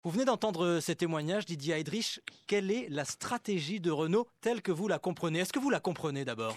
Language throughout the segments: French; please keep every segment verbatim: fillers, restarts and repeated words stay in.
Vous venez d'entendre ces témoignages, Didier Heydrich. Quelle est la stratégie de Renault telle que vous la comprenez? Est-ce que vous la comprenez d'abord?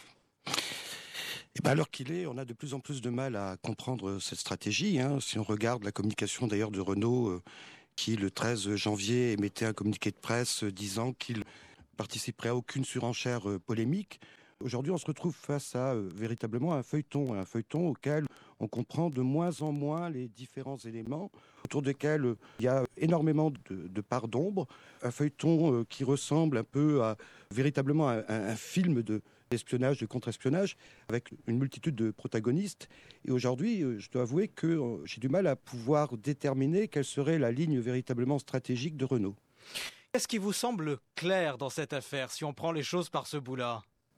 Eh ben, à l'heure qu'il est, on a de plus en plus de mal à comprendre cette stratégie. Hein. Si on regarde la communication d'ailleurs de Renault, euh, qui le treize janvier émettait un communiqué de presse euh, disant qu'il participerait à aucune surenchère euh, polémique. Aujourd'hui, on se retrouve face à euh, véritablement un feuilleton, un feuilleton auquel on comprend de moins en moins les différents éléments, autour desquels euh, il y a énormément de, de parts d'ombre. Un feuilleton euh, qui ressemble un peu à véritablement un, un, un film de d'espionnage, de contre-espionnage, avec une multitude de protagonistes. Et aujourd'hui, euh, je dois avouer que euh, j'ai du mal à pouvoir déterminer quelle serait la ligne véritablement stratégique de Renault. Qu'est-ce qui vous semble clair dans cette affaire, si on prend les choses par ce bout-là?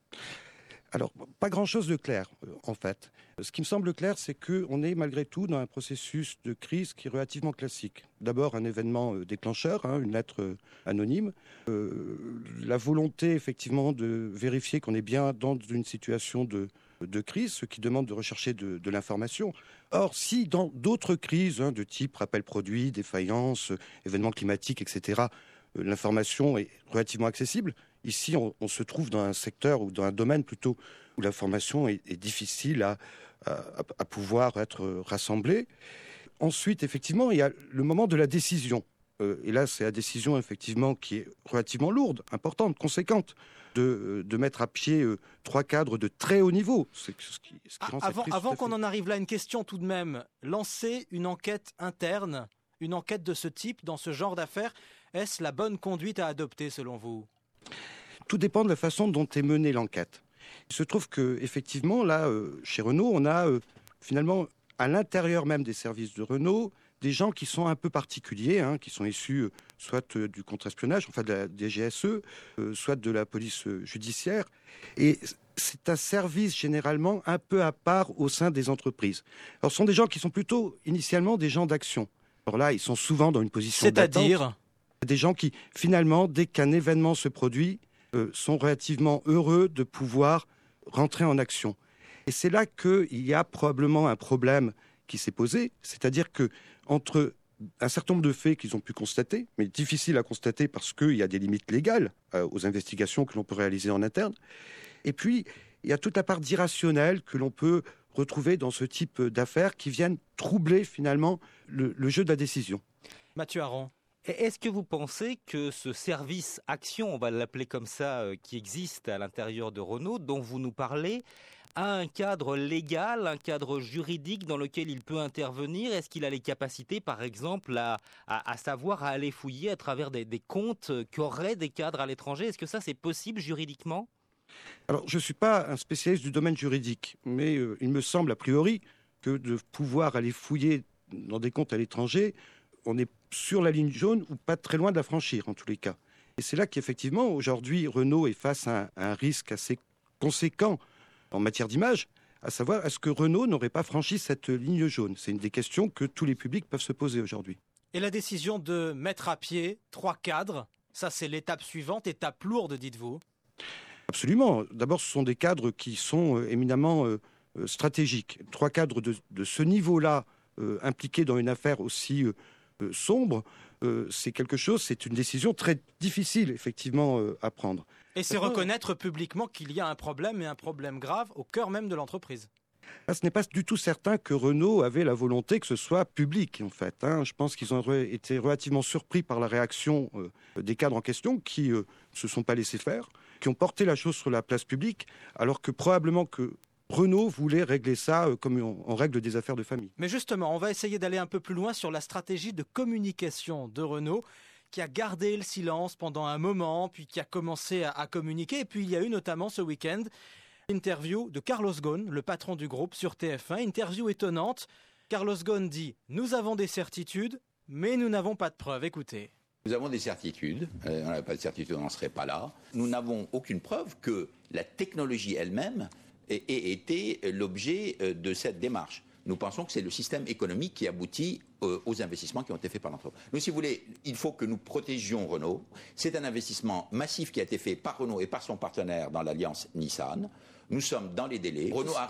Alors, pas grand-chose de clair, euh, en fait. Ce qui me semble clair, c'est qu'on est malgré tout dans un processus de crise qui est relativement classique. D'abord, un événement euh, déclencheur, hein, une lettre euh, anonyme. Euh, la volonté, effectivement, de vérifier qu'on est bien dans une situation de, de crise, ce qui demande de rechercher de, de l'information. Or, si dans d'autres crises, hein, de type rappel produit, défaillance, euh, événements climatiques, et cetera, euh, l'information est relativement accessible, ici, on, on se trouve dans un secteur ou dans un domaine plutôt où l'information est, est difficile à, à, à pouvoir être rassemblée. Ensuite, effectivement, il y a le moment de la décision. Euh, et là, c'est la décision, effectivement, qui est relativement lourde, importante, conséquente, de, de mettre à pied euh, trois cadres de très haut niveau. C'est ce qui, ce qui Ah, rend avant cette avant crise qu'on tout à fait... en arrive là, une question tout de même. Lancer une enquête interne, une enquête de ce type, dans ce genre d'affaires, est-ce la bonne conduite à adopter selon vous? Tout dépend de la façon dont est menée l'enquête. Il se trouve que, effectivement, là, euh, chez Renault, on a euh, finalement, à l'intérieur même des services de Renault, des gens qui sont un peu particuliers, hein, qui sont issus euh, soit euh, du contre-espionnage, enfin de la D G S E, euh, soit de la police euh, judiciaire. Et c'est un service généralement un peu à part au sein des entreprises. Alors, ce sont des gens qui sont plutôt initialement des gens d'action. Alors là, ils sont souvent dans une position d'attente. C'est-à-dire? Des gens qui, finalement, dès qu'un événement se produit, euh, sont relativement heureux de pouvoir rentrer en action. Et c'est là qu'il y a probablement un problème qui s'est posé, c'est-à-dire que entre un certain nombre de faits qu'ils ont pu constater, mais difficiles à constater parce qu'il y a des limites légales euh, aux investigations que l'on peut réaliser en interne, et puis il y a toute la part d'irrationnel que l'on peut retrouver dans ce type d'affaires qui viennent troubler finalement le, le jeu de la décision. Mathieu Aron. Est-ce que vous pensez que ce service action, on va l'appeler comme ça, euh, qui existe à l'intérieur de Renault, dont vous nous parlez, a un cadre légal, un cadre juridique dans lequel il peut intervenir? Est-ce qu'il a les capacités, par exemple, à, à, à savoir, à aller fouiller à travers des, des comptes qui auraient des cadres à l'étranger? Est-ce que ça, c'est possible juridiquement? Alors, je ne suis pas un spécialiste du domaine juridique, mais euh, il me semble a priori que de pouvoir aller fouiller dans des comptes à l'étranger, on est sur la ligne jaune ou pas très loin de la franchir, en tous les cas. Et c'est là qu'effectivement, aujourd'hui, Renault est face à un, à un risque assez conséquent en matière d'image, à savoir, est-ce que Renault n'aurait pas franchi cette ligne jaune? C'est une des questions que tous les publics peuvent se poser aujourd'hui. Et la décision de mettre à pied trois cadres, ça c'est l'étape suivante, étape lourde, dites-vous? Absolument. D'abord, ce sont des cadres qui sont euh, éminemment euh, euh, stratégiques. Trois cadres de, de ce niveau-là, euh, impliqués dans une affaire aussi euh, euh, sombre, euh, c'est quelque chose, c'est une décision très difficile, effectivement, euh, à prendre. Et c'est reconnaître publiquement qu'il y a un problème, et un problème grave, au cœur même de l'entreprise. Là, ce n'est pas du tout certain que Renault avait la volonté que ce soit public, en fait. Hein. Je pense qu'ils ont été relativement surpris par la réaction euh, des cadres en question, qui ne euh, se sont pas laissés faire, qui ont porté la chose sur la place publique, alors que probablement que Renault voulait régler ça euh, comme on, on règle des affaires de famille. Mais justement, on va essayer d'aller un peu plus loin sur la stratégie de communication de Renault, qui a gardé le silence pendant un moment, puis qui a commencé à, à communiquer. Et puis il y a eu notamment ce week-end l'interview de Carlos Ghosn, le patron du groupe, sur T F un. Interview étonnante. Carlos Ghosn dit « Nous avons des certitudes, mais nous n'avons pas de preuves. » Écoutez. Nous avons des certitudes. Euh, on n'avait pas de certitude, on n'en serait pas là. Nous n'avons aucune preuve que la technologie elle-même ait, ait été l'objet de cette démarche. Nous pensons que c'est le système économique qui aboutit euh, aux investissements qui ont été faits par l'entreprise. Nous, si vous voulez, il faut que nous protégions Renault. C'est un investissement massif qui a été fait par Renault et par son partenaire dans l'alliance Nissan. Nous sommes dans les délais. Renault arrive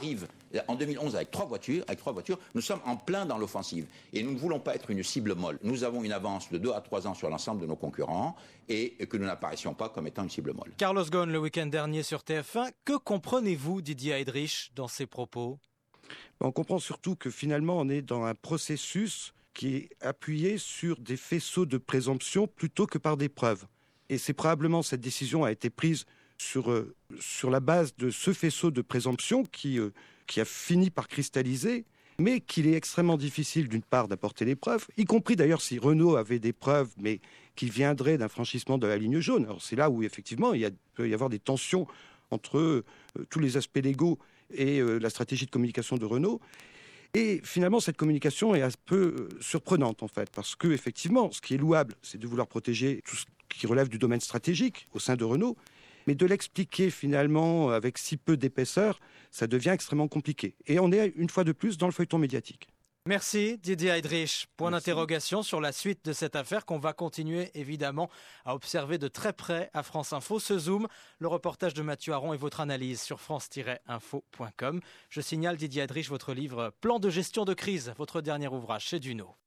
En deux mille onze, avec trois voitures, avec trois voitures, nous sommes en plein dans l'offensive. Et nous ne voulons pas être une cible molle. Nous avons une avance de deux à trois ans sur l'ensemble de nos concurrents et que nous n'apparaissions pas comme étant une cible molle. Carlos Ghosn, le week-end dernier sur T F un. Que comprenez-vous, Didier Heydrich, dans ses propos ? On comprend surtout que finalement, on est dans un processus qui est appuyé sur des faisceaux de présomption plutôt que par des preuves. Et c'est probablement cette décision a été prise sur, euh, sur la base de ce faisceau de présomption qui... Euh, qui a fini par cristalliser, mais qu'il est extrêmement difficile d'une part d'apporter les preuves, y compris d'ailleurs si Renault avait des preuves, mais qui viendraient d'un franchissement de la ligne jaune. Alors c'est là où effectivement il y a, peut y avoir des tensions entre euh, tous les aspects légaux et euh, la stratégie de communication de Renault. Et finalement, cette communication est un peu euh, surprenante en fait, parce que effectivement, ce qui est louable, c'est de vouloir protéger tout ce qui relève du domaine stratégique au sein de Renault. Mais de l'expliquer finalement avec si peu d'épaisseur, ça devient extrêmement compliqué. Et on est une fois de plus dans le feuilleton médiatique. Merci Didier Heydrich. Point Merci. d'interrogation sur la suite de cette affaire qu'on va continuer évidemment à observer de très près à France Info. Ce Zoom, le reportage de Mathieu Aron et votre analyse sur france tiret info point com. Je signale Didier Heydrich votre livre Plan de gestion de crise, votre dernier ouvrage chez Duno.